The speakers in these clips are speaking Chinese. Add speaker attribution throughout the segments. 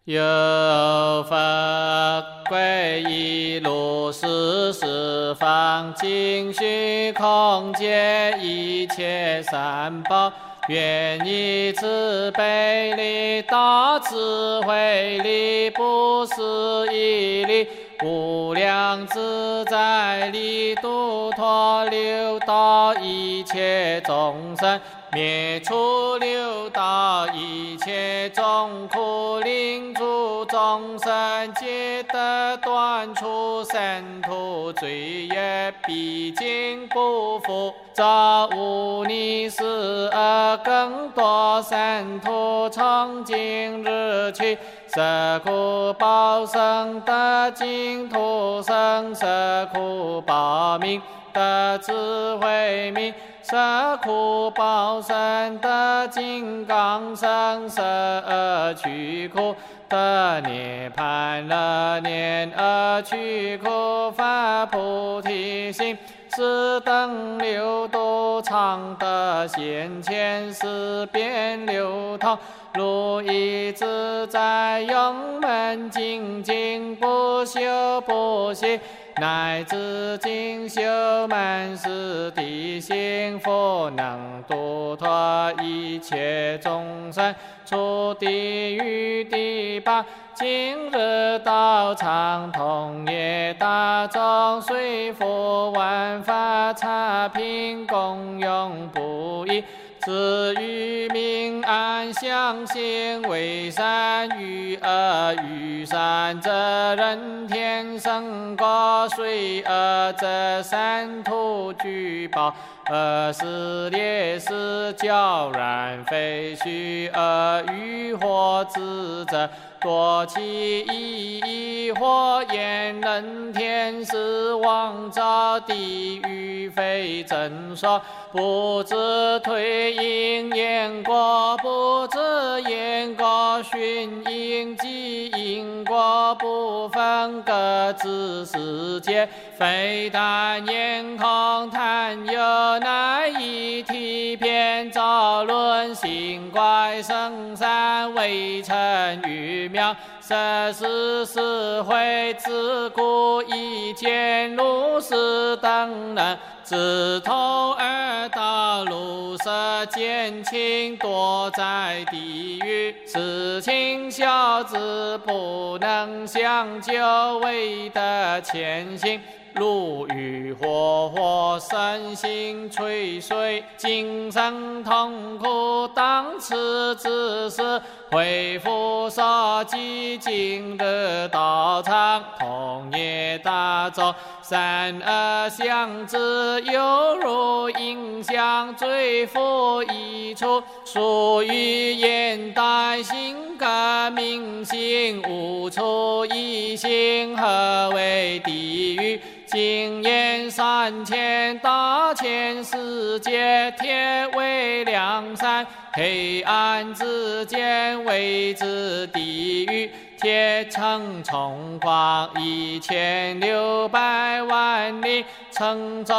Speaker 1: 有佛皈依如是十方尽虚空界一切三宝，愿以慈悲力、大智慧力、不思议力、无量自在力，度脱六道一切众生，灭除六道一切众苦，令诸众生皆得断除三途罪业，毕竟不复造无逆十恶更多三途，从今日起舍苦报生得净土生，舍苦报名得智慧名，舍苦报生得金刚生，舍恶去苦得涅槃乐，念恶去苦发菩提心，是等六度常得现前，是变流通如意自在，永门精进不休不息，乃至精修满是地幸福，能度脱一切众生，出地狱第八。今日道场同业大众，随佛万法差评，共用不已。至于明暗相性，为善与恶，与善则人天生果，随恶则三途俱报。恶是劣是悄然废墟，恶欲或自责，多其意义，或言人天是妄造，地狱非真说，不知推因缘果，不知因果寻因，即因果不分，各自世界，非但眼空贪有，乃以体偏造论，心怪生善未成愚妙，色是实慧，自古以见如是等人，自头二道如色见轻，多在地狱，是轻小子不能相救，为得前行。如欲火身心垂水，今生痛苦，当此之时，恢复所记，今日道场同业大众，善恶相知，犹如影像，罪负一处，属于眼袋心革命性，无处一心，何为地狱？经验3000大千世界，铁为良善，黑暗之间为之地狱，铁成重光1600万里，城中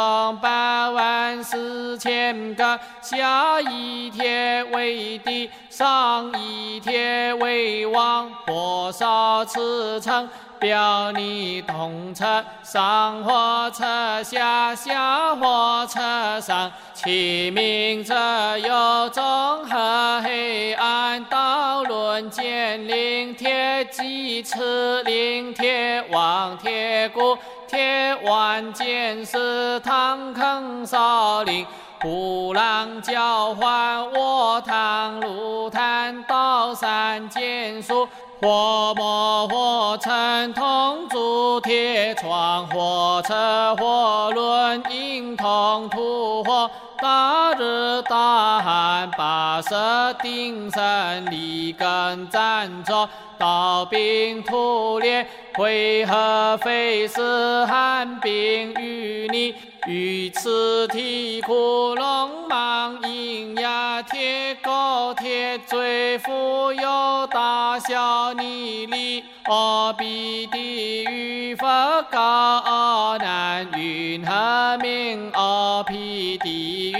Speaker 1: 84000个，下一铁为地，上一铁为王，火烧赤城，表里同车，上火车下，下火车上，其名则有综合黑暗道论剑灵铁戟刺灵铁王铁骨铁腕剑士唐坑少林，虎狼交换卧汤炉炭刀山剑术，火魔火尘同铸铁窗，火车火轮应同吐火，大日大寒跋涉定身立根站着，刀兵土裂，为何非是寒冰与你？于此啼哭龙芒银牙，铁钩铁坠，复有大小逆力，阿鼻地狱佛高难，云何名阿鼻地狱？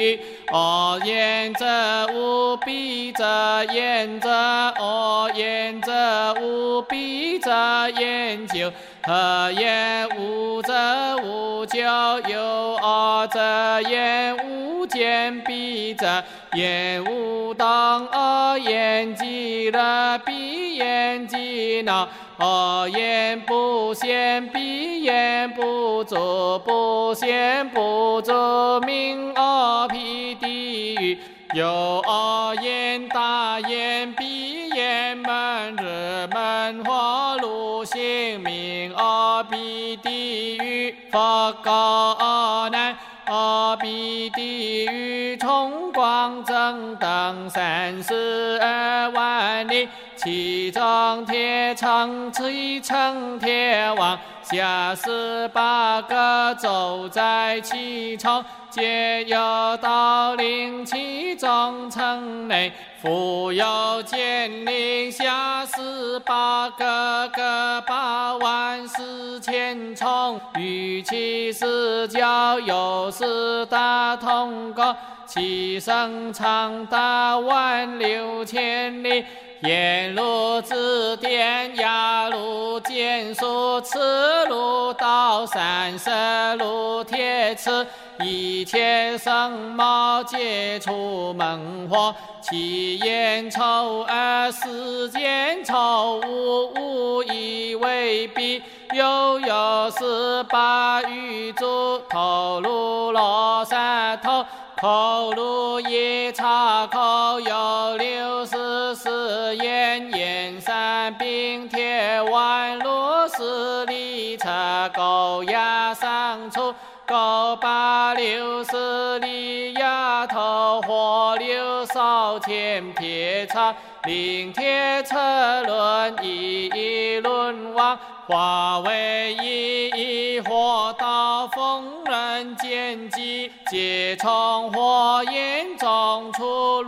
Speaker 1: 恶言者无彼者言者，恶言者无彼者言究。何言无者无咎，有恶者言无见彼者言无当，恶言极乐彼言极恼，恶言不显彼言不足，不显不足名恶辟地狱。有恶言大言彼言门日门火路行名恶辟地狱。佛告阿难，恶辟地狱从广正等32万里，其中铁城七层铁网，下18个走在其中，皆有道令其中城内，复有监令下18个各84000重，与其四角有4大通沟，其绳长达16000里。沿路指点，压路减速，此路到30路铁齿，一切生毛皆出猛火，其烟臭世间臭无以为比。又有18余诸头颅罗刹头，口颅夜叉口，有64眼，眼三并铁腕螺丝里叉狗牙上出，狗把60里牙头火流烧天铁叉，令铁车轮一轮王，化为一火刀，锋刃剑戟，皆从火焰中出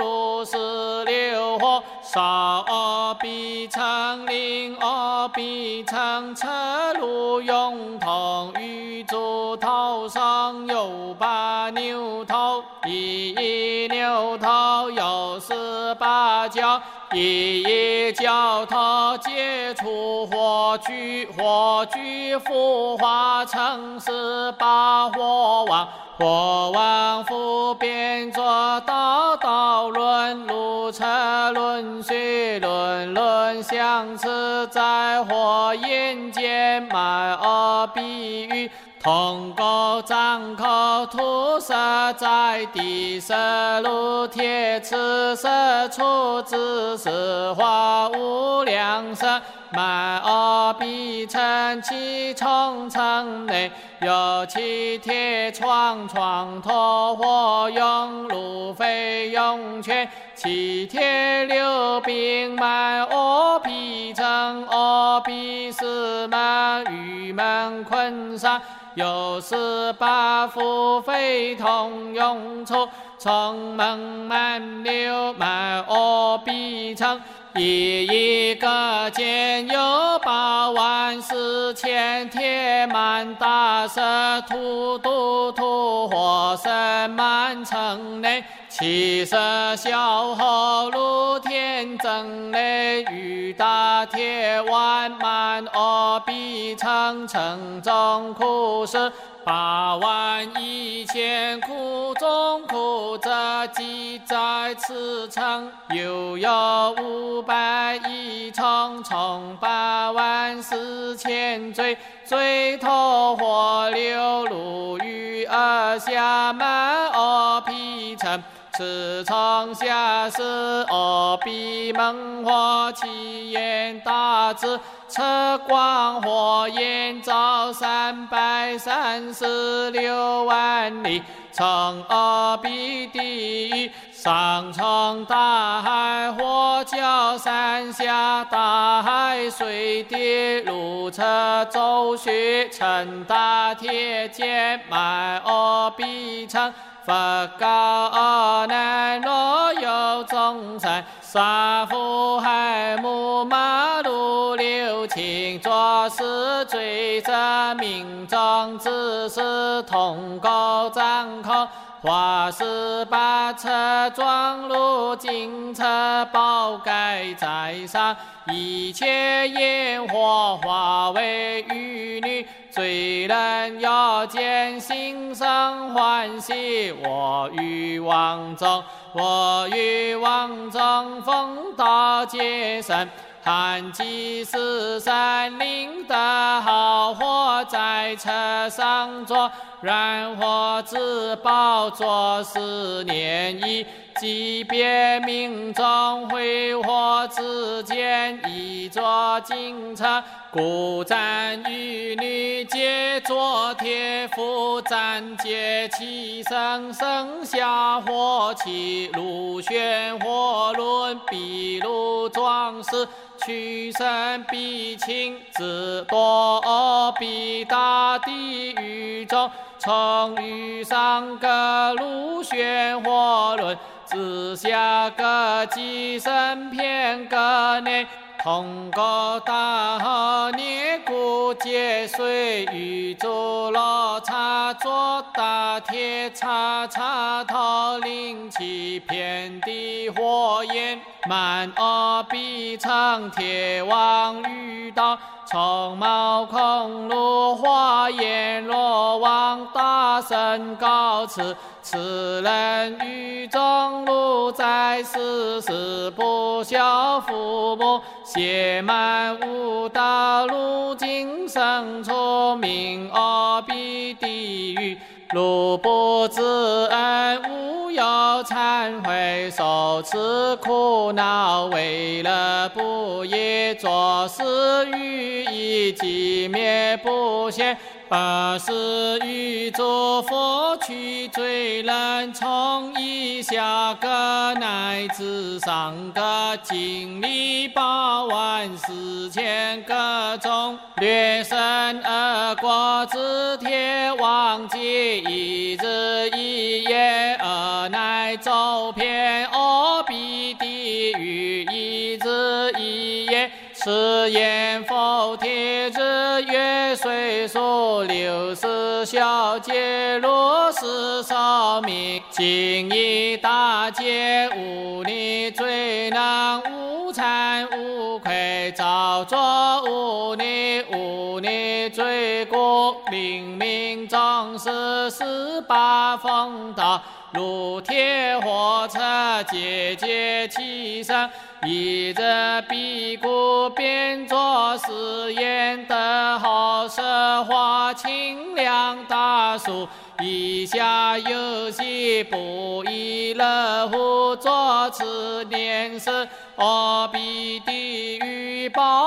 Speaker 1: 66火，烧恶彼城，令恶彼城，车路涌通，于诸头上有8牛头，一牛头有18角，一角头皆出火炬，火炬复化成18火王，火王复变作道，道轮路车轮水轮，轮相持在火焰间，满恶彼狱。通沟张口，吐射在地，射入铁齿，射出之是化无量色。满恶彼城，其重城内有其铁床，床托火用，路非用泉，其铁流兵满恶彼城，恶彼是满玉门昆沙，有18副非同用处，从门满流满恶彼城，一个间有84000铁满大蛇，突火生满城内，其色小后如天正雷，与大铁腕满恶彼城，城中苦事81000，苦中苦者即在此城，又有500重，重84000锥，锥头火流入于耳下，满恶彼城。此城下是恶彼猛火，其焰大之，车光火焰照336万里，从恶彼地狱，上冲大海，火浇山下，大海水跌，如车走雪，乘大铁剑，满恶彼城。佛告阿难，若有众生杀父害母，马路流有情作是罪者，命中只是同构掌控。花18车装入金车，宝盖在上，一切烟火化为玉女。罪人要见心生欢喜，我与王中奉道结生。寒极43领得好火在车上坐，燃火自爆作4年矣。即便命中挥火之间，一座金车，故战玉女皆作铁斧，斩皆其身，生下火气，如旋火轮，必如壮士。取身必轻，自堕必大地狱中，从欲上各如旋火轮，自下各即身片各内，同构大涅骨皆碎，与诸罗刹作大铁叉，叉头领起遍地火焰，满必成铁王御道，从毛空如花焰罗网，大声告辞。此人于中路在世时，不孝父母，邪满无道，如今生出名必地狱。如不知恩，无有忏悔，受此苦恼，为了不业，作事欲以寂灭不现。而是与诸佛取罪人，从以下各乃至上各，经历84000个中，略生恶果之铁王即一日一夜，而乃走遍彼地狱一日一夜。是言否铁日月岁数60小节，若是寿命，今以大劫，无逆罪能，无惭无愧，造作无逆罪过，令命中是18风道，如铁火车节节其身。一日必故变作誓言，得好奢华清凉大树，以下有喜不亦乐乎，作此念事。彼地狱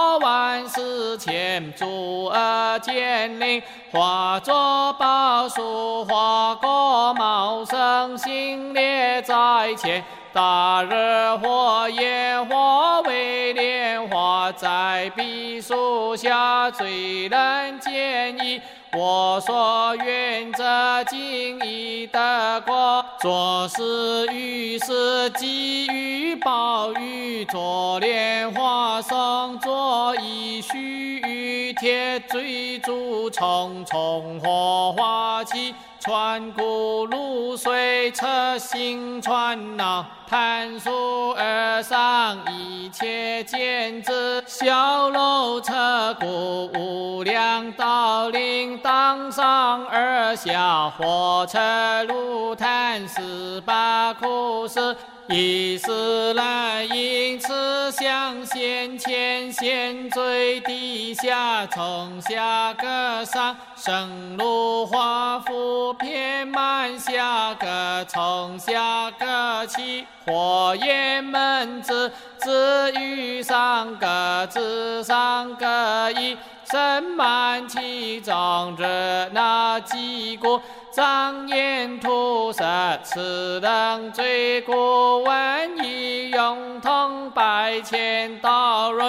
Speaker 1: 84000诸恶见灵，化作宝树，花果茂盛，行列在前。大日火焰化为莲花，在彼树下，罪人见已。我所愿者，今已得果。作事于是，给予宝玉，作莲花松，作一须臾，铁追逐重重火花起。穿骨入水，车行穿脑，攀树而上，一切见之。小楼车鼓，无量道领，当上而下，火车如炭，18苦事。一时来因此相先前，先坠地下，从下各上，生如花覆，遍满下各，从下各起，火焰门之，至于上各，至上各一，盛满其中，热闹击鼓，张眼吐舌，此等罪过，万亿永通百千道润，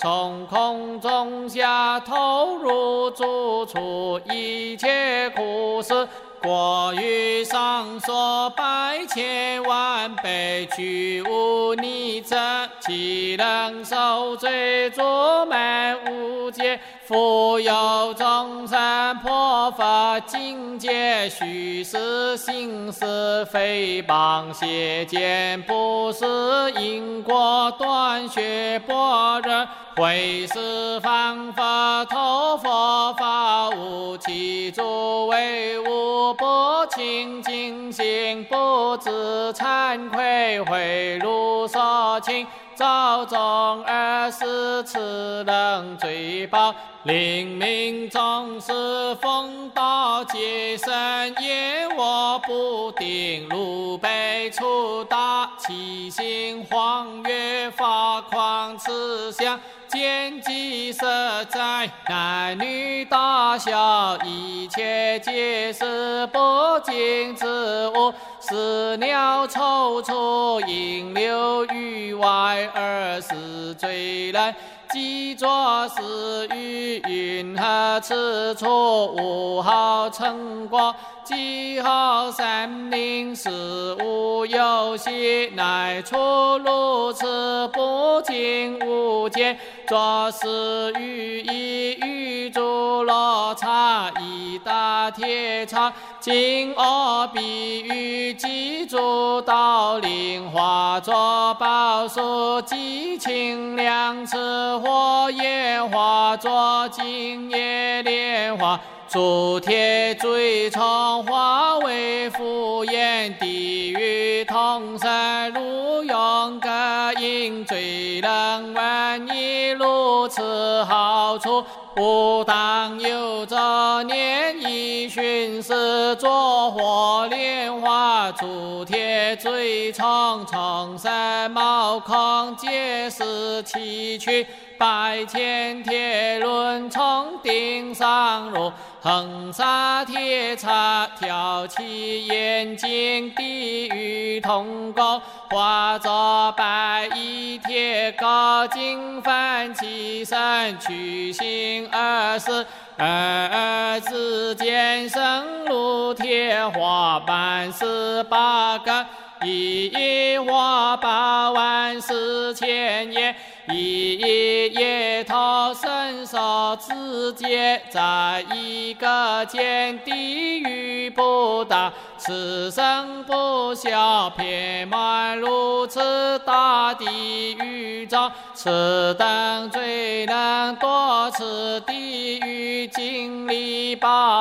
Speaker 1: 从空中下投入诸处，一切苦事过于上所百千万倍，去无逆者，其能受罪诸门无界，复有众生破佛境界，虚实行识诽谤邪见，不是因果断绝般若，会是方法头佛法无其诸为无不清净心，不知惭愧，会如所请，造众而使此能罪报，令民众是风道皆生，业我不定，如被触打，其心荒越，发狂痴想，见机色在，男女大小，一切皆是不净之物，是鸟臭处，引流于外，而是罪人。即作是于云何此处，无好成果，即好三明，是无有息，乃出如此不净无间，作是于一于诸罗刹，一大铁叉，金瓯比喻，即诸道灵，化作宝树，即清凉池，火焰化作金叶莲花，诸铁锥虫化为复焰，地狱同生如用各因，罪人闻以如此好处，不当有者念以寻思，作火莲花，诸铁锥虫重生毛孔，皆是崎岖，百千铁轮从顶上入，横沙铁叉，挑起眼睛，地狱铜钩，化作白衣铁钩，金翻其身，取形而死，二之间生如铁花般18个，一花84000叶，一叶头伸手指节，在一个间，地狱不大，此生不小，遍满如此大地狱中，此等罪人多此地狱，经历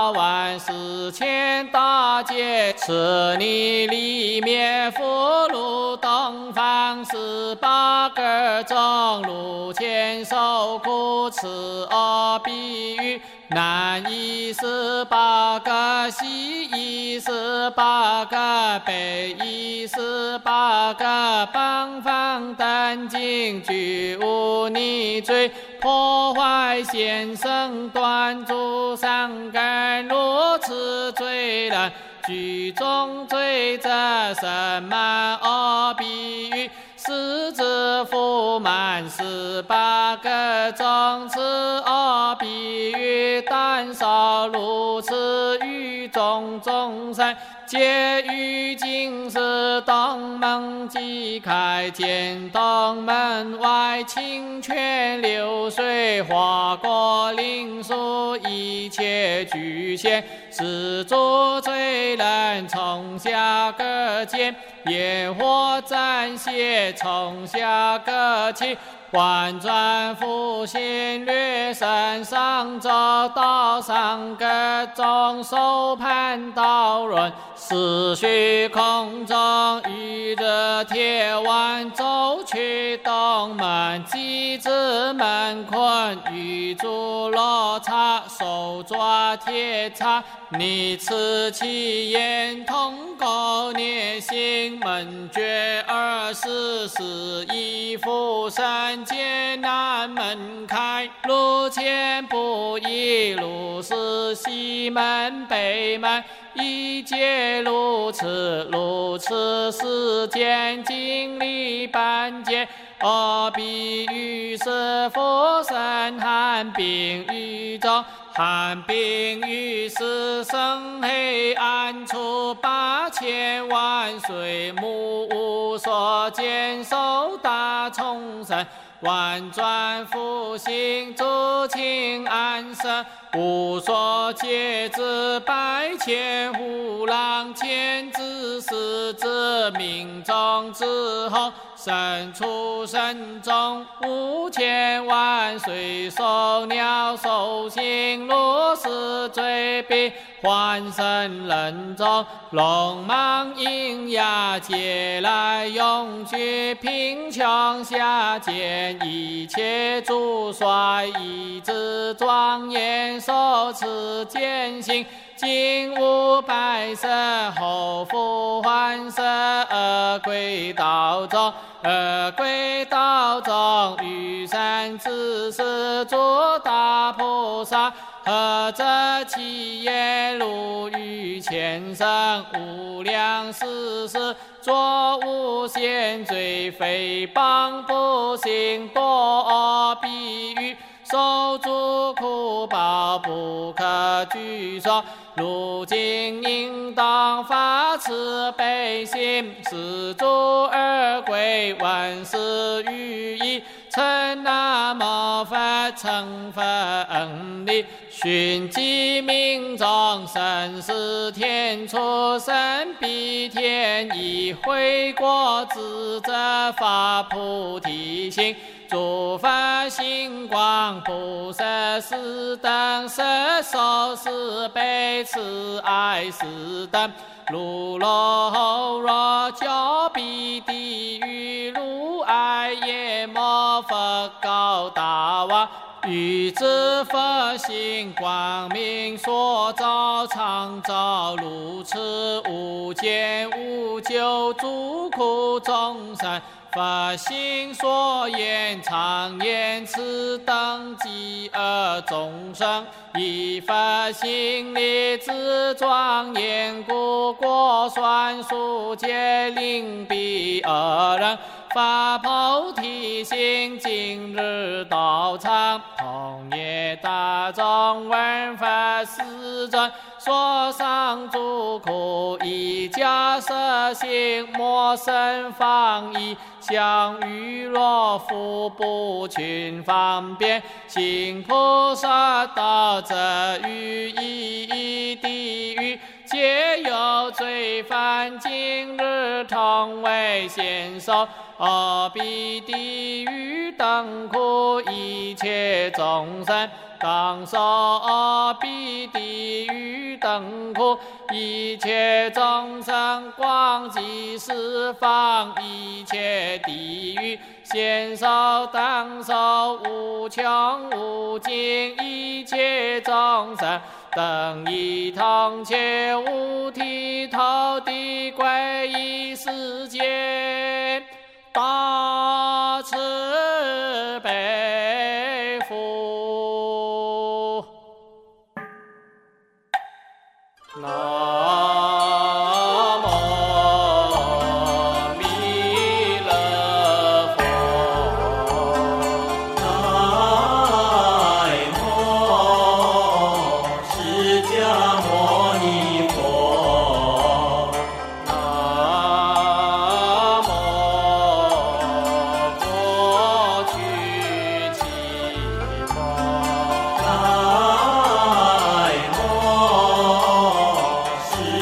Speaker 1: 84000大劫，此你里面福禄东方18个中，如前受苦，此比喻，南夷18个，西夷18个，北夷18个，八方等境俱无逆罪，破坏现生断诸善根，如此罪人，具中罪者，甚满比喻，是之复满18个中，此比喻，但少如此于众众生，皆于今世东门即开，见东门外清泉流水，花果林树，一切具现，是诸罪人从下各间，焰火暂歇，从下各起，换转复现，略身上走，道上各中，手盘刀刃，是虚空中，与热铁腕，走去东门，即至门困，与诸罗刹，手抓铁叉，逆持其言，通垢孽心，门绝2441复三界南门开，如前不疑，如是西门北门，一皆如此，如此世间经历半劫， 阿鼻于是复生，寒冰于中，寒冰于是生黑暗处8000万岁，目无所见，受大重生。万转复兴，诸情安生，无所戒之百千胡狼，千之狮子，命中之后，生出生中5000万岁，兽鸟兽形，如是罪彼，幻身人中，龙蟒鹰牙，皆来永居，贫穷下贱，一切诸衰，一之庄严，受持见行，今无白色，后复还色，而归道中，而归道中，于善知识，诸大菩萨，何者其业，如于前生无量世事，作无限罪，诽谤不幸，多比喻，受诸苦报，不可具说。如今应当发慈悲心，施诸而归，万事如意。称南无佛，称佛恩利，寻机命中，生死天出，生彼天意，回国智者发菩提心。诸佛星光，不设是等，摄受是悲，慈爱是等。如罗若教彼地狱，如爱夜摩佛告大王。欲知佛性光明所照，常照如此，无间无究，诸苦众生。佛性所言，常言此等饥饿众生，以佛性力之庄严故，过算数劫令彼二人发菩提心，今日道场，同业大众闻佛世尊，所上诸苦，一家舍心，莫生放逸，向于若福不群方便，行菩萨道者，于一地狱，皆有罪犯，今日同为先受。阿鼻地狱等苦，一切众生当受阿鼻地狱等苦，一切众生广济十方，一切地狱先受当受，无穷无尽，一切众生等一同切五体投地，归依世间大慈悲福。南无弥勒佛，
Speaker 2: 南无释迦牟尼佛，
Speaker 1: 南无佛具其光，
Speaker 2: 南无释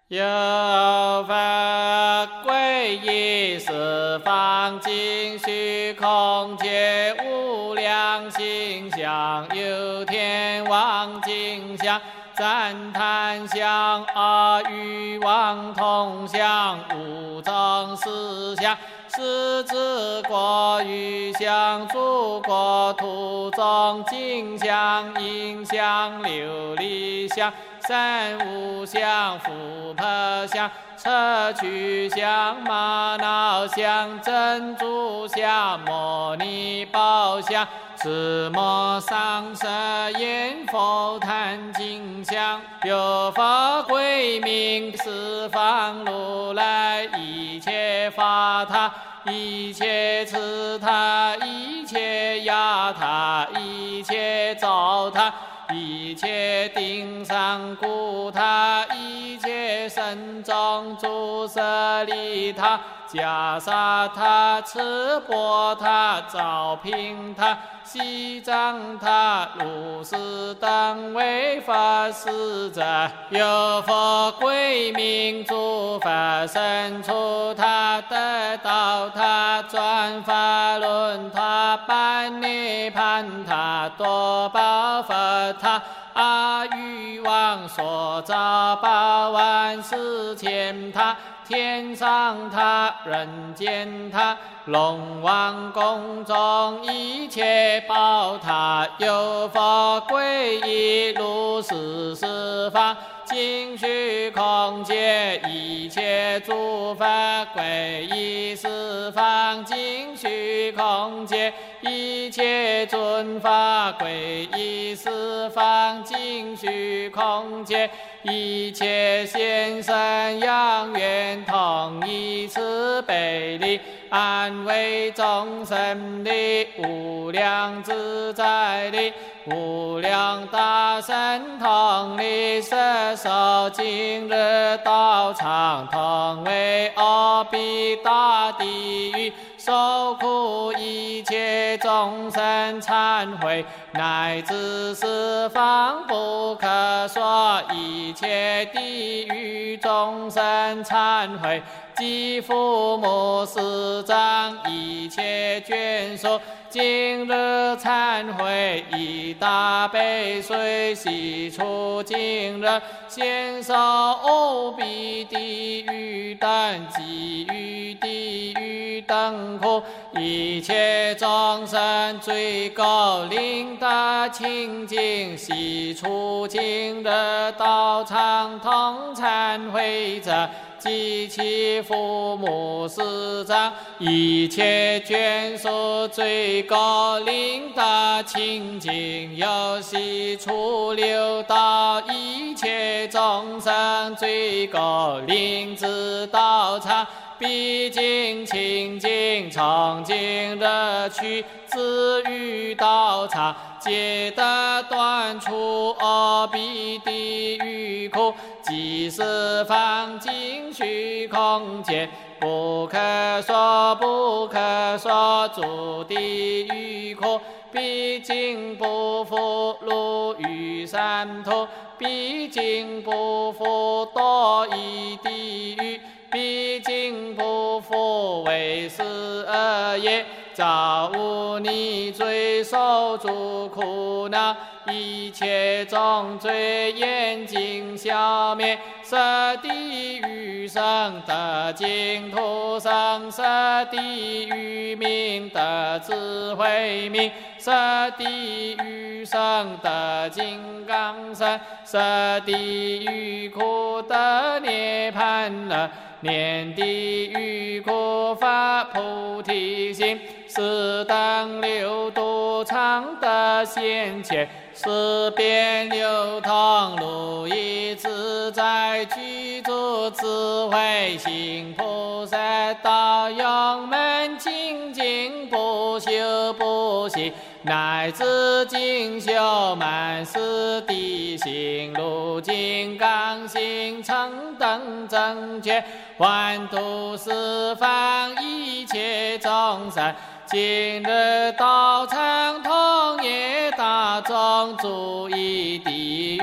Speaker 1: 有佛归依十方尽虚空界无量心相，有天王金相，赞叹相，与王同相，无争实相。是之国语相，诸国土中金相、银相、琉璃相、三无相、富婆相、砗磲相、玛瑙相、珍珠相、摩尼宝相、释摩上舍阎佛坛金相，有佛归命十方如来，一切法他，一切持他，一切压他，一切造他，一切顶上故他，一切身中诸舍利他，袈裟他，持钵他，昭品他，西藏他，如是等为佛使者，有佛归命诸佛身处他，得道他，转法轮他，般涅盘他，多宝佛他，阿育王所造八万四千他，天上他，人间他，龙王宫中一切宝塔，有佛归依如是十方尽虚空界，一切诸佛归依十方尽虚空界，一切尊法归依十方尽虚空界，一切现身扬愿同一慈悲力，安慰众生力，无量自在力，无量大神通力，摄受今日道场，同为阿鼻大地狱，受苦一切众生忏悔，乃至十方不可说一切地狱众生忏悔，及父母师长一切眷属，今日忏悔以大悲水洗除今日先受无比地狱等地狱地狱等苦，一切众生罪垢令得清净，洗除今日道场同忏悔者，及其父母师长一切眷属罪垢令得清净，又悉除六道一切众生罪垢令至道场，毕竟清净，从今日去至于道场，皆得断除阿鼻地狱苦，即十方尽虚空界，不可说不可说诸地狱苦，毕竟不复入于三途，毕竟不复堕于地狱，毕竟不复为是恶业，造无逆罪，受诸苦恼，一切重罪严尽消灭，舍地狱生得净土生，舍地狱名得智慧名，舍地狱生得金刚身，舍地狱苦得涅盘乐，念地狱苦发菩提心，是等六度常得现前，是遍流通如意自在，具足智慧行菩萨道，永门清净不休不息，乃至精修满是地行，如金刚行，成等正觉，还度十方一切众生，今日道场同业大众，注意地狱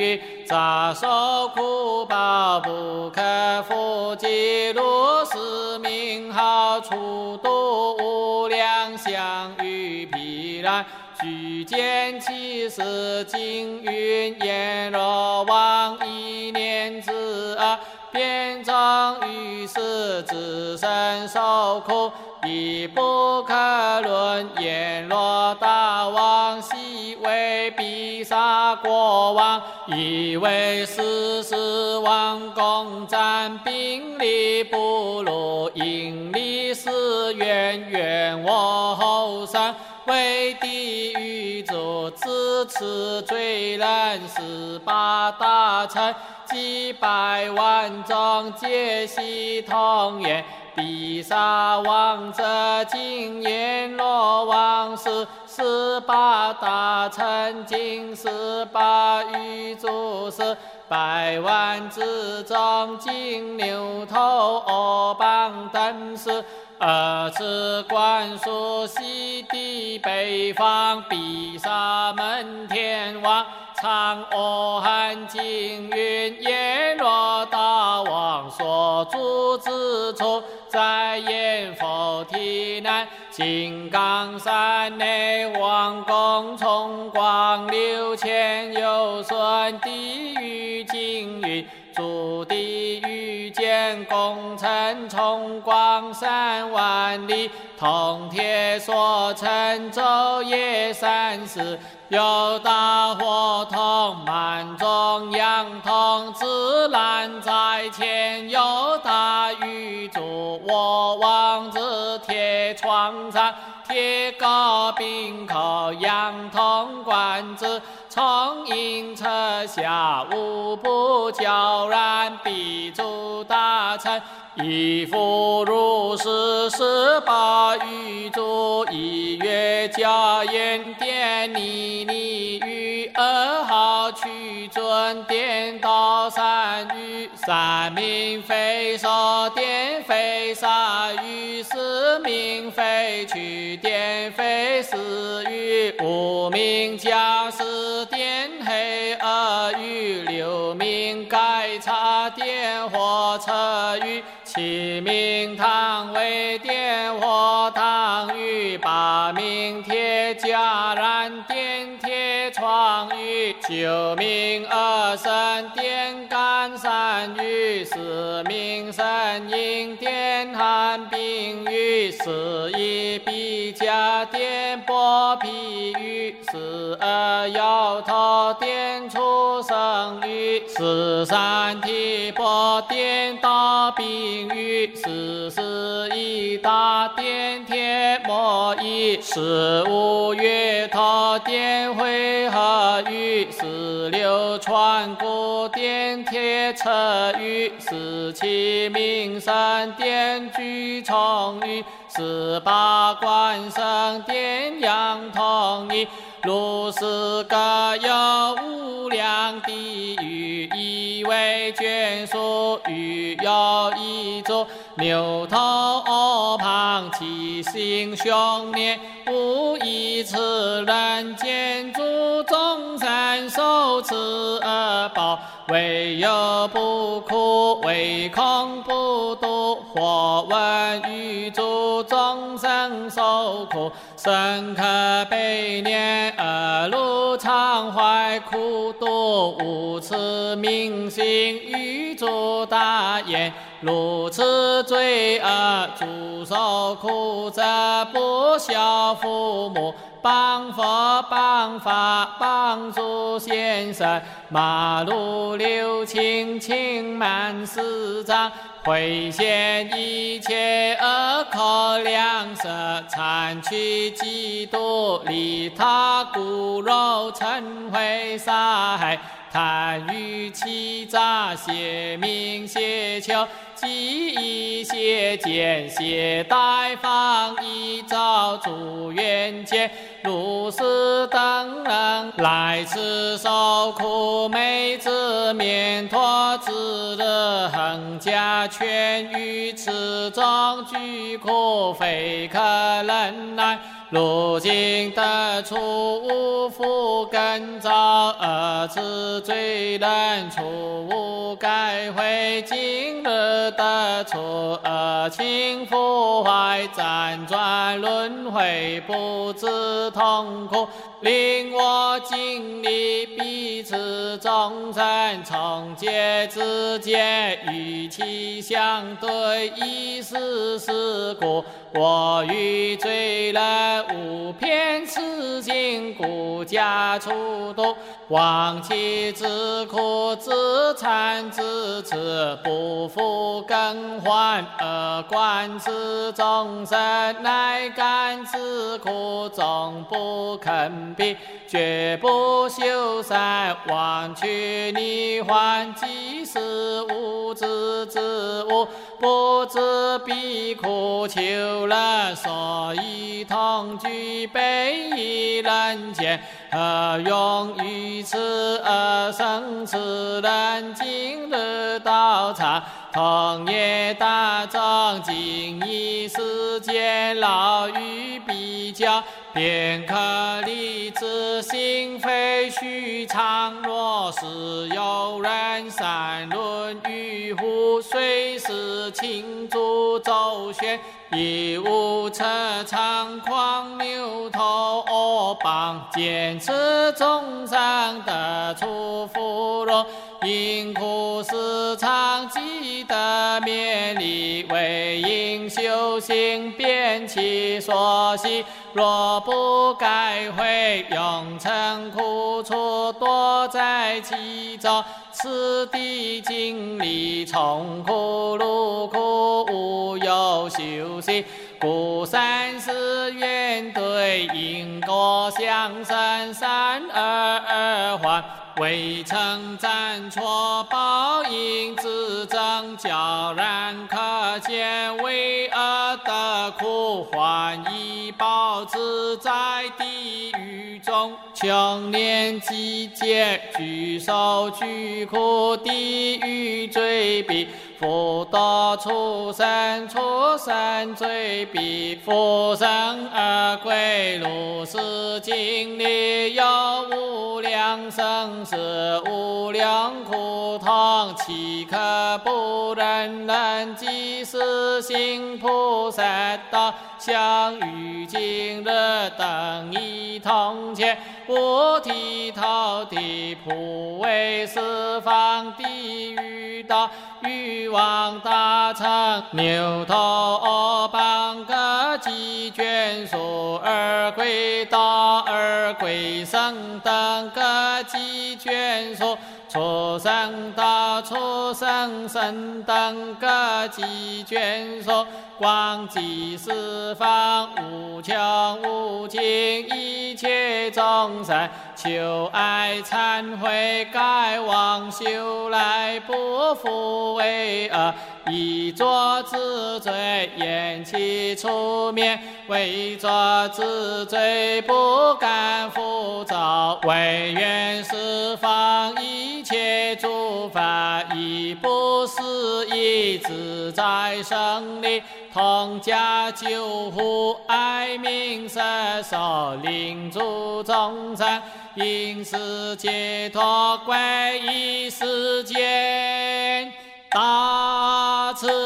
Speaker 1: 杂受苦报不可复计，如是名号处度无量相与毗然。须见其事经云言若往一念之变成于世自身受苦，亦不可论。言若大王昔为毗沙国王，以为世事王公占兵力不如，因力是远我后生。为地狱主自持罪人18大臣，几百万众皆悉同言。毗沙王者今言若王是18大臣，今18余诸是百万之中，金牛头欧邦等是。此观属西地北方毗沙门天王，常阿含经云言若大王所住之处，在阎浮提南金刚山内，王宫重光6000有顺，地狱经云诸地狱间共称重光3万里，铜铁所成昼夜30，有大火筒满中央筒，自然在前，有大玉柱我王之铁窗上，铁高柄口阳筒冠之，从阴车下无不皎然，彼诸大臣亦复如是18余诸，一月加言典尼于2号取尊颠倒3余，3名非受颠非杀余，4名非取颠非死余，5名将士颠黑2余，6名改插颠火车余，7名唐为颠火唐余，8名铁甲燃颠铁窗余，9名二神颠干3余，4名神应颠寒冰余，11比迦颠波皮余，12摇头颠出生余，13提波颠倒冰余，41大颠铁魔衣，15月头颠回合余，16传骨颠铁车余，17名神颠居虫余，18观生颠阳通一，如是各有无量地狱，以为眷属欲有一诸，牛头欧旁其心凶孽，无一此人间诸众生受此报，唯有不苦，唯恐不度，或闻于诸众生受苦，深刻悲念，如常怀苦毒，无此明心于诸大言，如此罪恶，诸受苦者不孝父母，谤佛谤法谤诸先生，马路六亲轻慢师长，毁陷一切恶口良舌，残取嫉妒，利他骨肉，嗔恚杀害，贪欲欺诈，邪命邪求，积疑邪见，邪怠放逸，造诸冤结，如是等人来此受苦，每自免脱之日，恒加劝于此中居苦，非可忍耐， 如今得出无复根造，二次罪人出无改悔，今日得出二情腐坏，辗转轮回不知痛苦，令我经历彼此众生从劫之间与其相对，亦是事故。我与罪人无偏此境，故加出度，忘其之苦，自惭自持，不复更换，而观此众生乃甘之苦，终不肯避，绝不修善，忘去逆患，即是无知之物，不知彼苦求了，所以同居悲以人间，何用于此而生此人？今日道场，同业大众，今以世间劳于比较，便可立志心非虚常。若是有人善论于乎，虽是倾注周旋，亦无彻肠狂牛头恶棒，坚持众生得出芙蓉，因苦时常记得勉励，为应修行变其所习，若不改悔，永成苦楚，躲在其中，此地经历从苦路苦，无有修行，故三世缘对，因果相生，三而还，未曾暂错，报应之争，悄然可见，为恶的苦，还以报之，在地狱中，穷年积劫，举手举苦，地狱罪彼，复堕畜生，畜生罪彼，复生而归，如是经历，有无量生死，无量苦痛，岂可不忍？人即是行菩萨道，相与今日等一同前，五体投地，普为十方地狱道，欲望大成，牛头恶棒各记卷数，而归道，而归生等各记卷数，畜生道，畜生生等各记卷数，广济十方无穷无尽，一切众生求爱忏悔，改妄修来，不复为恶，以作之罪，言其出面，为作之罪，不敢复造，唯愿十方一切诸法，以不思议自在胜利，同家救护，爱民摄受，令诸众生因是解脱，归依世间大慈。